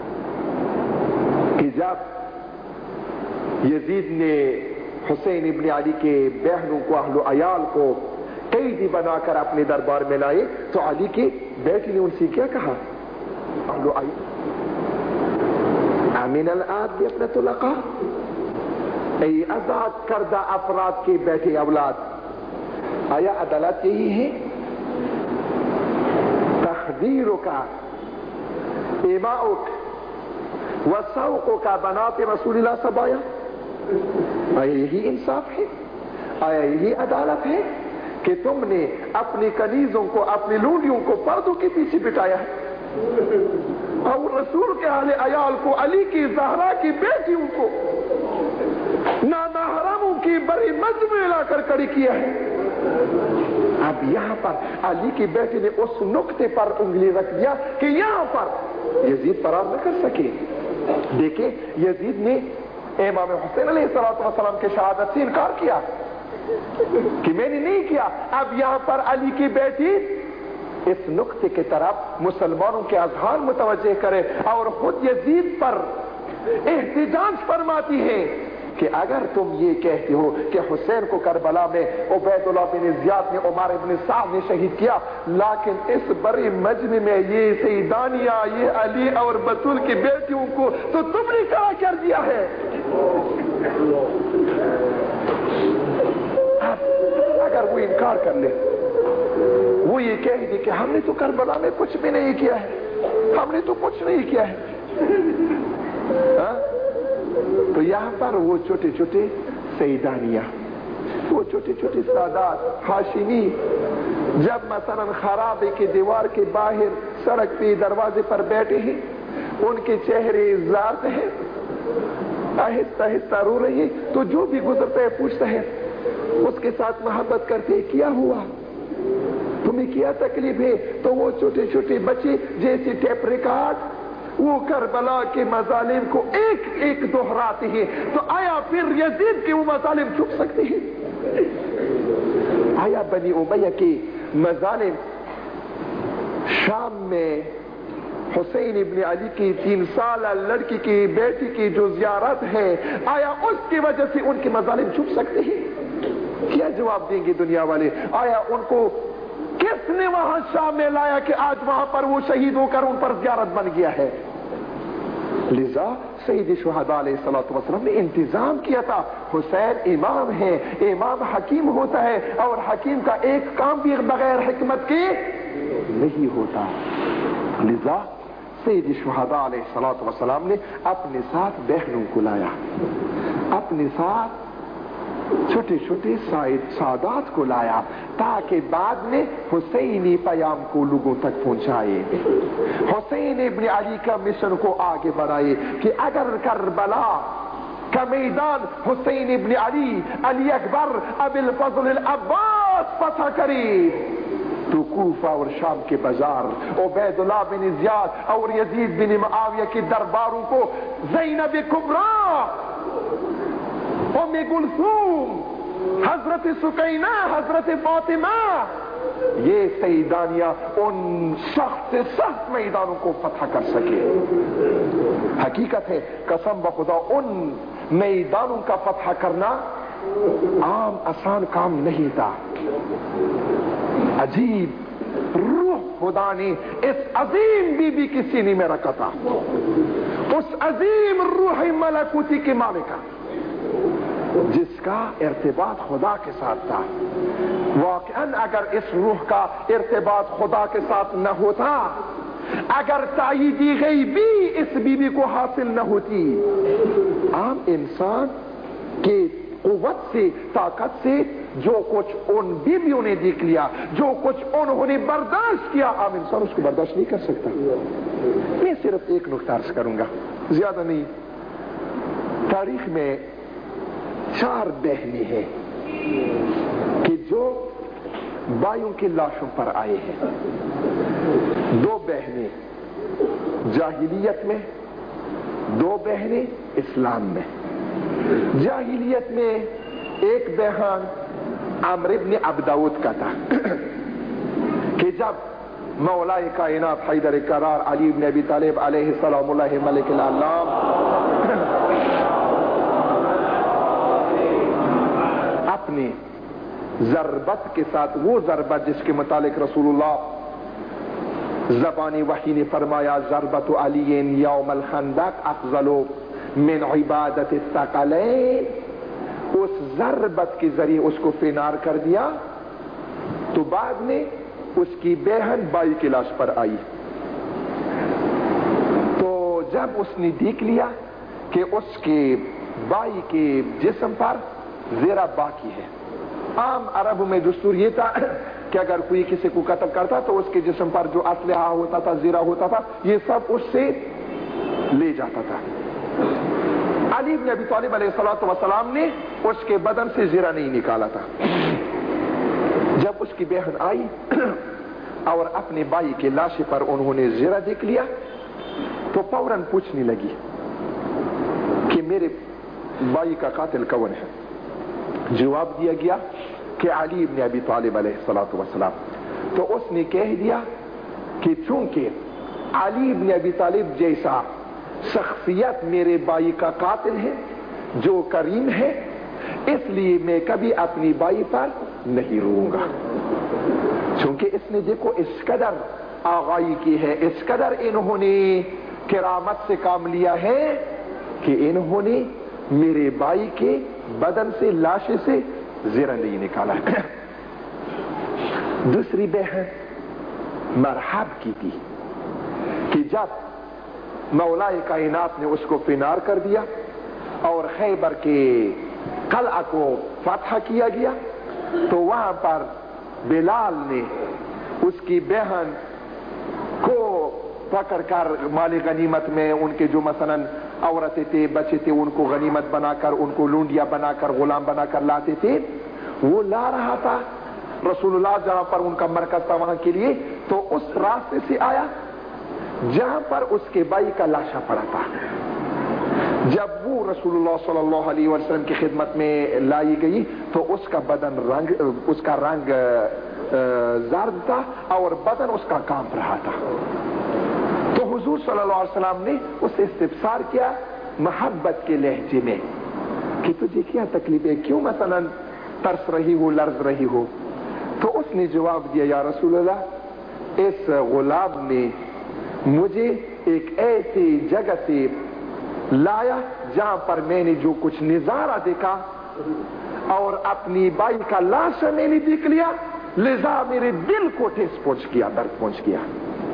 کہ جب یزید نے حسین ابن علی کے بہنوں کو، اہل و عیال کو قیدی بنا کر اپنے دربار میں لائے تو علی کی بیٹی نے ان سے کیا کہا؟ اہل و عیال امین العاد ابنۃ العقا، ای آزاد کردہ افراد کے بیٹے اولاد، آیا عدالت یہی ہے؟ تخدیرک ایماؤک وسوقک بنات رسول اللہ سبایا، آیا یہی انصاف ہے؟ آیا یہی عدالت ہے کہ تم نے اپنی کنیزوں کو، اپنی لونڈیوں کو پردوں کے پیچھے بٹایا ہے، اور رسول کے اہل عیال کو، علی کی زہرا کی بیٹیوں کو نامحرموں کی بڑی مجمع لا کر کھڑی کیا ہے؟ اب یہاں پر علی کی بیٹی نے اس نقطے پر انگلی رکھ دیا کہ یہاں پر یزید فرار نہ کر سکے۔ دیکھیں یزید نے امام حسین علیہ السلام کے شہادت سے انکار کیا کہ میں نے نہیں کیا، اب یہاں پر علی کی بیٹی اس نقطے کی طرف مسلمانوں کے اذہان متوجہ کرے اور خود یزید پر احتجاج فرماتی ہے کہ اگر تم یہ کہتے ہو کہ حسین کو کربلا میں عبید اللہ بن زیاد نے عمر بن سعد نے شہید کیا، لیکن اس بڑے مجمع میں یہ سیدانیہ، یہ علی اور بطول کی بیٹیوں کو تو تم نے کیا کر دیا ہے؟ اگر وہ انکار کر لے، وہ یہ کہہ دے کہ ہم نے تو کربلا میں کچھ بھی نہیں کیا ہے، ہم نے تو کچھ نہیں کیا ہے، تو یہاں پر وہ چھوٹے چھوٹے سیدانیہ، وہ چھوٹے چھوٹے سادات ہاشمی جب مثلا خرابے کے دیوار کے باہر سڑک پہ دروازے پر بیٹھے ہیں، ان کے چہرے زارد ہیں، آہستہ آہستہ رو رہی ہے، تو جو بھی گزرتا ہے پوچھتا ہے، اس کے ساتھ محبت کرتے، کیا ہوا، تمہیں کیا تکلیف ہے؟ تو وہ چھوٹے چھوٹے بچے جیسے ٹیپ ریکارڈ وہ کربلا کے مظالم کو ایک ایک دہراتے ہیں، تو آیا پھر یزید کے وہ مظالم چھپ سکتے ہیں؟ آیا بنی امیہ کے مظالم شام میں حسین ابن علی کی 3 سالہ لڑکی کی بیٹی کی جو زیارت ہے، آیا اس کی وجہ سے ان کے مظالم چھپ سکتے ہیں؟ کیا جواب دیں گے دنیا والے؟ آیا ان کو کس نے وہاں شام میں لایا کہ آج وہاں پر وہ شہید ہو کر ان پر زیارت بن گیا ہے؟ لذا سید شہداء علیہ الصلوۃ والسلام نے انتظام کیا تھا، حسین امام ہے، امام حکیم ہوتا ہے، اور حکیم کا ایک کام بھی بغیر حکمت کے نہیں ہوتا۔ لذا سید شہداء علیہ الصلوۃ والسلام نے اپنے ساتھ بہنوں کو لایا، اپنے ساتھ چھوٹے چھوٹے سادات کو لایا، تاکہ بعد میں حسینی پیام کو لوگوں تک پہنچائے، حسین ابن علی کا مشن کو آگے بڑھائے کہ اگر کربلا کا میدان حسین ابن علی، علی اکبر، ابی الفضل العباس فتح کرے، تو کوفہ اور شام کے بازار عبید اللہ بن زیاد اور یزید بن معاویہ کے درباروں کو زینب کبریٰ، ام کلثوم، حضرت سکینہ، حضرت فاطمہ، یہ سیدانیہ ان سخت سے سخت میدانوں کو فتح کر سکے۔ حقیقت ہے قسم بخدا ان میدانوں کا فتح کرنا عام آسان کام نہیں تھا۔ عجیب روح خدا نے اس عظیم بی بی کے سینے میں رکھا تھا، اس عظیم روح ملکوتی کے مالکہ جس کا ارتباط خدا کے ساتھ تھا۔ واقعاً اگر اس روح کا ارتباط خدا کے ساتھ نہ ہوتا، اگر تائیدی غیبی اس بیوی کو حاصل نہ ہوتی، عام انسان کے قوت سے، طاقت سے جو کچھ ان بیویوں نے دیکھ لیا، جو کچھ انہوں نے برداشت کیا، عام انسان اس کو برداشت نہیں کر سکتا۔ میں صرف ایک نکتہ عرض کروں گا، زیادہ نہیں۔ تاریخ میں 4 بہنیں ہیں کہ جو بھائیوں کی لاشوں پر آئے ہیں۔ 2 بہنیں جاہلیت میں، 2 بہنیں اسلام میں۔ جاہلیت میں ایک بہن عمرو بن عبدود کا تھا کہ جب مولائے کائنات حیدر کرار علی بن ابی طالب علیہ السلام اللہ ملک العلام اپنی ضربت کے ساتھ، وہ ضربت جس کے متعلق رسول اللہ زبانی وحی نے فرمایا ضربت علی یوم الخندق افضل من عبادت الثقلین، اس ضربت کے ذریعے اس کو فنار کر دیا، تو بعد میں اس کی بہن بائی کی لاش پر آئی، تو جب اس نے دیکھ لیا کہ اس کے بائی کے جسم پر زیرہ باقی ہے۔ عام عربوں میں دستور یہ تھا کہ اگر کوئی کسی کو قتل کرتا تو اس کے جسم پر جو اسلحہ ہوتا تھا، زیرہ ہوتا تھا، یہ سب اس سے لے جاتا تھا۔ علی بن ابی طالب علیہ السلام نے اس کے بدن سے زیرہ نہیں نکالا تھا۔ جب اس کی بہن آئی اور اپنے بھائی کے لاش پر انہوں نے زیرہ دیکھ لیا تو فوراً پوچھنے لگی کہ میرے بھائی کا قاتل کون ہے؟ جواب دیا گیا کہ علی بن ابی طالب علیہ السلام۔ تو اس نے کہہ دیا کہ چونکہ علی بن ابی طالب جیسا شخصیت میرے بھائی کا قاتل ہے، جو کریم ہے، اس لیے میں کبھی اپنی بائی پر نہیں روؤں گا، چونکہ اس نے دیکھو اس قدر آغائی کی ہے، اس قدر انہوں نے کرامت سے کام لیا ہے کہ انہوں نے میرے بھائی کے بدن سے، لاشے سے زرہ نہیں نکالا ہے۔ دوسری بہن مرحب کی تھی کہ جب مولائے کائنات نے اس کو فنار کر دیا اور خیبر کے قلعہ کو فتح کیا گیا، تو وہاں پر بلال نے اس کی بہن کو پکڑ کر مال غنیمت میں ان کے جو مثلا عورتیں تھے، بچے تھے، ان کو غنیمت بنا کر، ان کو لونڈیا بنا کر، غلام بنا کر لاتے تھے، وہ لا رہا تھا رسول اللہ جہاں پر ان کا مرکز تھا وہاں کے لیے، تو اس راستے سے آیا جہاں پر اس کے بھائی کا لاشا پڑا تھا۔ جب وہ رسول اللہ صلی اللہ علیہ وسلم کی خدمت میں لائی گئی تو اس کا بدن اس کا رنگ زرد تھا اور بدن اس کا کانپ رہا تھا۔ تو حضور صلی اللہ علیہ وسلم نے اس سے استفسار کیا محبت کے لہجے میں کہ تجھے کیا تکلیف ہے، کیوں مثلا ترس رہی ہو، لرز رہی ہو؟ تو اس نے جواب دیا، یا رسول اللہ، اس غلام نے مجھے ایک ایسی جگہ سے لایا جہاں پر میں نے جو کچھ نظارہ دیکھا اور اپنی بائی کا لاشا میں نے دیکھ لیا، لذا میرے دل کو ٹھیس پہنچ گیا، درد پہنچ گیا۔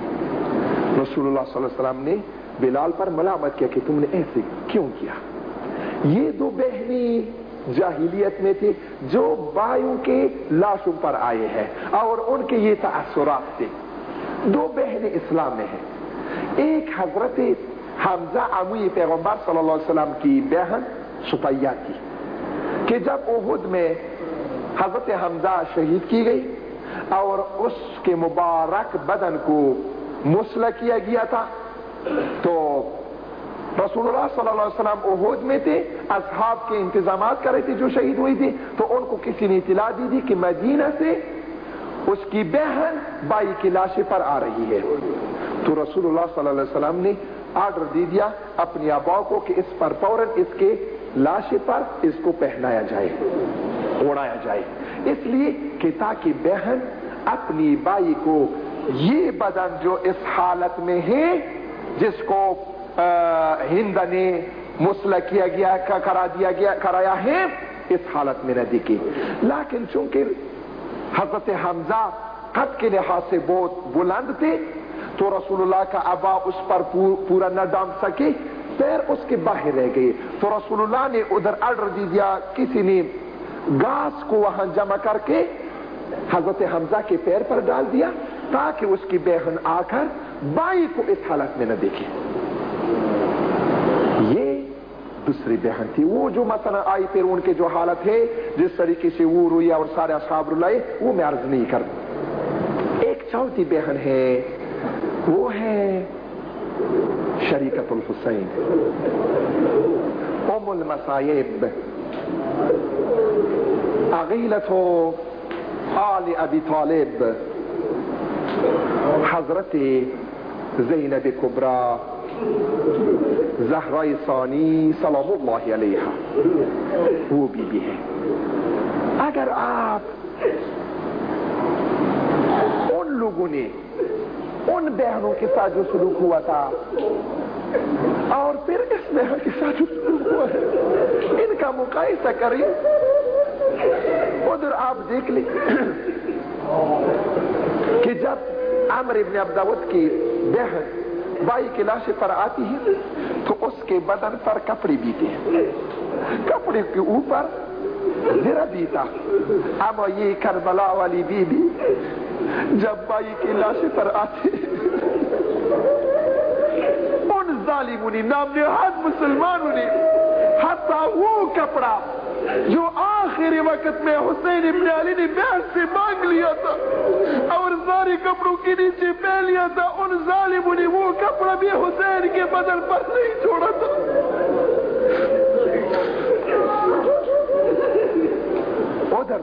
رسول اللہ صلی اللہ علیہ وسلم نے بلال پر ملامت کیا کہ تم نے ایسے کیوں کیا؟ یہ دو بہنیں جاہلیت میں تھے جو بھائیوں کے لاشوں پر آئے ہیں اور ان کے یہ تاثرات تھے۔ دو بہنیں اسلام میں ہیں، ایک حضرت حمزہ عموی پیغمبر صلی اللہ علیہ وسلم کی بہن سطیہ کی، کہ جب احد میں حضرت حمزہ شہید کی گئی اور اس کے مبارک بدن کو مسلح کیا گیا تھا، تو رسول اللہ صلی اللہ علیہ وسلم احد میں تھے، اصحاب کے انتظامات کر رہے تھے جو شہید ہوئی تھی، تو ان کو کسی نے اطلاع دی تھی کہ مدینہ سے اس کی بہن بائی کی لاشیں پر آ رہی ہے۔ تو رسول اللہ صلی اللہ علیہ وسلم نے آرڈر دے دیا اپنی آبا کو کہ اس پر فوراً اس کے لاشے پر اس کو پہنایا جائے، اڑایا جائے، اس لیے کہ تاکہ بہن اپنی بائی کو یہ بدن جو اس حالت میں ہے، جس کو ہند نے مسلح کیا گیا، کرایا ہے، اس حالت میں نہ دیکھے۔ لیکن چونکہ حضرت حمزہ قد کے لحاظ سے بہت بلند تھے تو رسول اللہ کا ابا اس پر پورا نہ ڈال سکے، پیر اس کے باہر رہ گئے، تو رسول اللہ نے ادھر آرڈر دے دیا، کسی نے گھاس کو وہاں جمع کر کے حضرت حمزہ کے پیر پر ڈال دیا تاکہ اس کی بہن آ کر بائی کو اس حالت میں نہ دیکھے۔ یہ دوسری بہن تھی، وہ جو مثلا آئی پھر ان کے جو حالت ہے جس طریقے سے وہ رویا اور سارے اصحاب رلائے، وہ میں عرض نہیں کرتا۔ ایک چوتھی بہن ہے، وہ ہے شریکت الحسین، ام المصائب، عقیلۃ آل ابی طالب، حضرت زینب کبریٰ زہرا ثانی سلام اللہ علیہا، وہ بھی ہے۔ اگر آپ ان لوگوں نے ان بہنوں کے ساتھ جو سلوک ہوا تھا اور پھر اس بہن کے ساتھ جو سلوک ہوا ہے، ان کا مقایسہ کریں، ادھر آپ دیکھ لیں کہ جب عمر ابن عبدود کی بہن بائی کی لاشیں پر آتی ہے تو اس کے بدن پر کپڑے بیتے ہیں، کپڑے کے اوپر زرہ بیتا۔ اما یہ کربلا والی بی بی جب بائی کی لاشیں پر آتی ان ظالموں نے، نام نہاد مسلمانوں نے، حتیٰ وہ کپڑا جو آخری وقت میں حسین ابن علی نے بہن سے مانگ لیا تھا اور سارے کپڑوں کے نیچے پہن لیا تھا، ان ظالموں نے وہ کپڑا بھی حسین کے بدن پر نہیں چھوڑا تھا۔ ادھر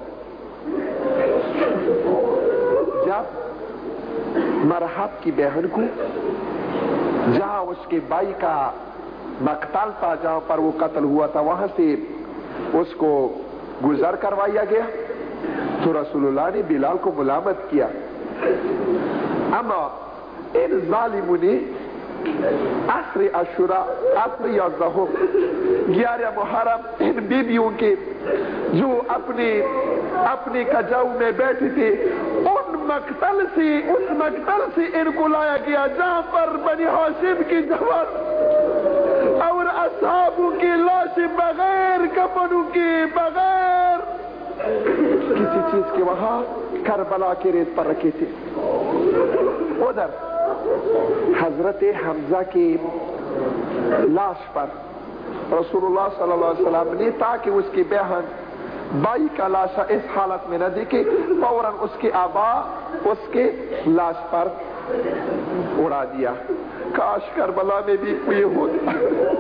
جب مرحب کی بہن کو جہاں اس کے بھائی کا مقتل تھا جہاں پر وہ قتل ہوا تھا، وہاں سے اس کو گزر کروایا گیا تو رسول اللہ نے بلال کو ملامت کیا. اما ان ظالموں نے عصر عاشوراء، عصر 11 محرم ان بیبیوں کے جو اپنے کجاؤ میں بیٹھے تھے اس مقتل سے ان کو لایا گیا جہاں پر بنی ہاشم کی جوان اور اصحابوں کی لاش بغیر کفنوں کے، بغیر کسی چیز کے وہاں کربلا کے ریت پر رکھے تھے. ادھر حضرت حمزہ کی لاش پر رسول اللہ صلی اللہ علیہ وسلم نے تاکہ اس کی بہن بائی کا لاشا اس حالت میں نہ دیکھے فوراً اس کی آبا اس کے لاش پر اڑا دیا. کاش کربلا میں بھی کوئی ہوتا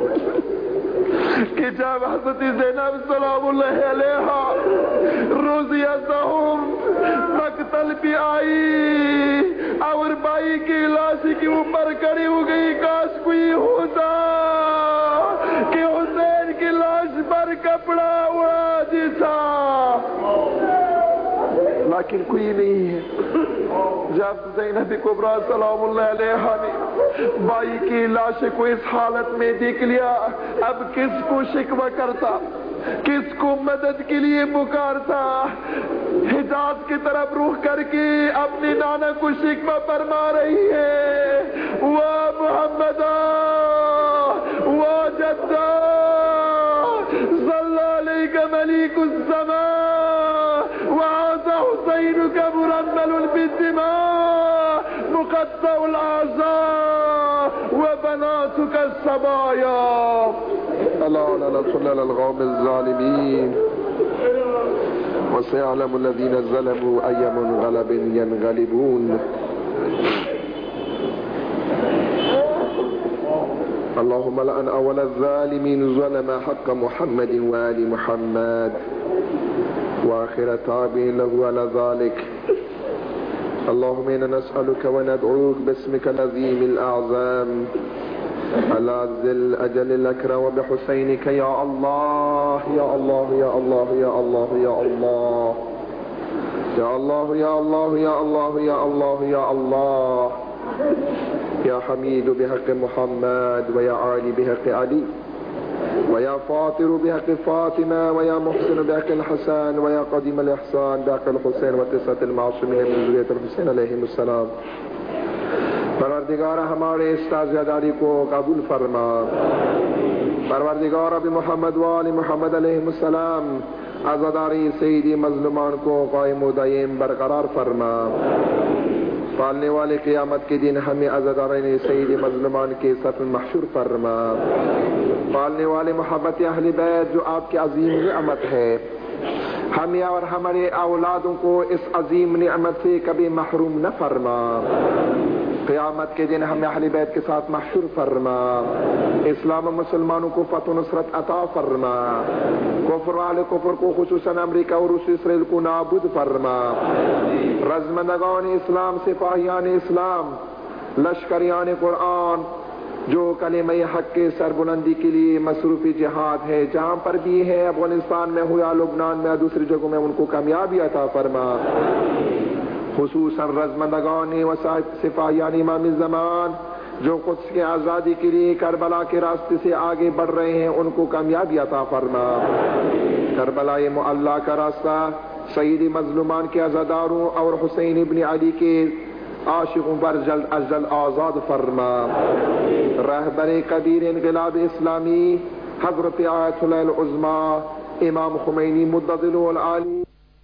کہ جب حضرت زینب سلام اللہ علیہا روزی ازہم مقتل بھی آئی اور بائی کی لاش کے اوپر کڑی ہو گئی، کاش کوئی ہوتا کہ حسین کی لاش پر کپڑا اڑا دیتا، لیکن کوئی نہیں ہے. جب زینب کبریٰ سلام اللہ علیہا نے بائی کی لاش کو اس حالت میں دیکھ لیا، اب کس کو شکوہ کرتا، کس کو مدد کے لیے پکارتا. حجاز کی طرف رخ کر کے اپنے نانا کو شکوہ فرما رہی ہے، وا محمدہ وا جدہ صلی علیک ملیک السماء وعاذ حسینک مرمل بالدماء مقطع الاعضاء وبناتك الصبايا. اللهم لا صل على القوم الظالمين وسيعلم الذين ظلموا أي منقلب ينقلبون. اللهم لعن أول الظالمين ظلم حق محمد وآل محمد وآخر تابع له على ذلك. اللهم إنا نسألك وندعوك باسمك العظيم الأعظم على ذي الأجل الأكرم وبحسينك يا الله يا الله يا الله يا الله يا الله يا الله يا الله يا الله يا الله يا الله يا حميد بحق محمد ويا عالي بحق علي ويا فاطر بحق فاطمة ويا محسن بحق الحسن ويا قديم الإحسان بحق الحسين وتسعة المعصومين من ذرية الحسين عليهم السلام. پروردگار ہمارے اس تازیاداری کو قبول فرما. پروردگار ابی محمد و آل محمد علیہ السلام عزاداری سیدی مظلومان کو قائم و دائم برقرار فرما. پالنے والے قیامت کے دن ہمیں عزادارین سیدی مظلومان کے ساتھ محشور فرما. پالنے والے محبت اہل بیت جو آپ کی عظیم نعمت ہے، ہمیں اور ہمارے اولادوں کو اس عظیم نعمت سے کبھی محروم نہ فرما. قیامت کے دن ہمیں اہل بیت کے ساتھ محشور فرما. اسلام و مسلمانوں کو فتح و نصرت عطا فرما. کفر والے کفر کو خصوصاً امریکہ اور روس اسرائیل کو نابود فرما. رزمندگان اسلام، سپاہیان اسلام، لشکریان قرآن جو کلمہ حق کے سربلندی کے لیے مصروف جہاد ہے، جہاں پر بھی ہے، افغانستان میں ہو یا لبنان میں یا دوسری جگہوں میں، ان کو کامیابی عطا فرما. خصوصاً رزمندگان و سپاہیان امام الزمان جو قدس کے آزادی کے لیے کربلا کے راستے سے آگے بڑھ رہے ہیں، ان کو کامیابی عطا فرما. کربلا معلیٰ کا راستہ سیدی مظلومان کے عزاداروں اور حسین ابن علی کے عاشقوں پر جلد از جلد آزاد فرما. رہبر کبیر انقلاب اسلامی حضرت آیت اللہ العظمی امام خمینی مدد العالی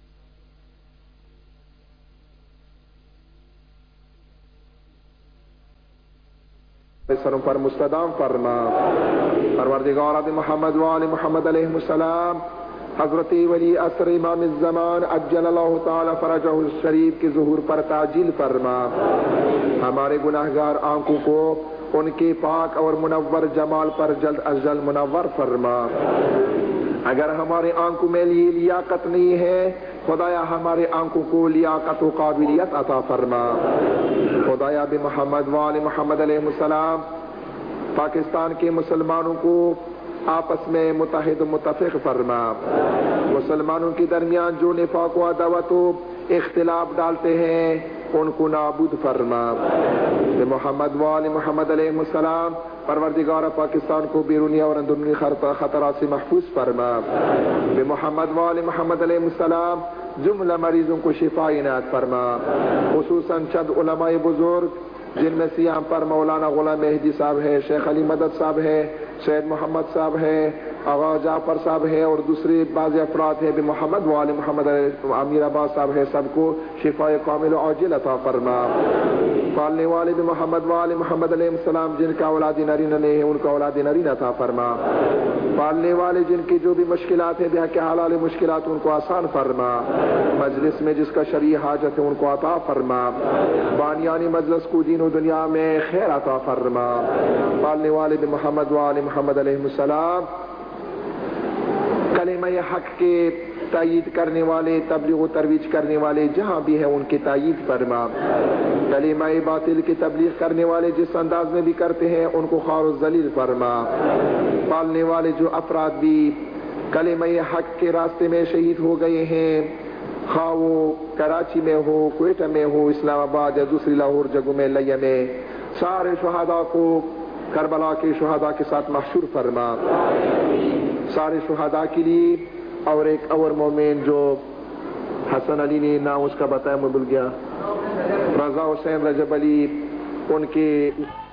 سروں پر مستدام فرما. پروردگار ابی محمد و آل محمد علیہ السلام حضرت ولی عصر امام الزمان عجل اللہ تعالی فرجہ الشریف کے ظہور پر تعجیل فرما. ہمارے گناہگار آنکھوں کو ان کے پاک اور منور جمال پر جلد از جلد منور فرما. اگر ہمارے آنکھوں میں لیاقت نہیں ہے، خدایا ہمارے آنکھوں کو لیاقت و قابلیت عطا فرما. خدایا بمحمد و آل محمد علیہ السلام پاکستان کے مسلمانوں کو آپس میں متحد و متفق فرما، مسلمانوں کے درمیان جو نفاق و عداوت و اختلاف ڈالتے ہیں ان کو نابود فرما، محمد وآل محمد علیہ السلام پروردگار پاکستان کو بیرونی اور اندرونی خطرات سے محفوظ فرما، محمد وآل محمد علیہ السلام جملہ مریضوں کو شفا عنایت فرما، خصوصاً چند علماء بزرگ جن میں سے یہاں پر مولانا غلام مہدی صاحب ہے، شیخ علی مدد صاحب ہے، سید محمد صاحب ہے، آغا جعفر صاحب ہے اور دوسرے بعض افراد ہیں، محمد وآل محمد امیر عباس صاحب ہے، سب کو شفاء کامل و عاجل عطا فرما، پالنے والے محمد وآل محمد علیہ السلام جن کا اولاد نرینہ نہیں ہے ان کا اولاد نرینہ عطا فرما، پالنے والے جن کی جو بھی مشکلات ہیں بہا کے حلال مشکلات ان کو آسان فرما، مجلس میں جس کا شرعی حاجت ہے ان کو عطا فرما، بانیانی مجلس کو دین و دنیا میں خیر عطا فرما، پالنے والے محمد وآل محمد علیہ السلام کلمہ حق کے تائید کرنے والے، تبلیغ و ترویج کرنے والے جہاں بھی ہیں ان کی تائید فرما، کلمہ باطل کی تبلیغ کرنے والے جس انداز میں بھی کرتے ہیں ان کو خوار و ذلیل فرما، پالنے والے جو افراد بھی کلمہ حق کے راستے میں شہید ہو گئے ہیں، خواہ وہ کراچی میں ہو، کوئٹہ میں ہو، اسلام آباد یا دوسری لاہور جگہوں میں، لیہ میں، سارے شہداء کو کربلا کے شہداء کے ساتھ محشور فرما، سارے شہداء کے لیے، اور ایک اور مومن جو حسن علی نے نام اس کا بتایا میں بھول گیا، رضا حسین رجب علی، ان کے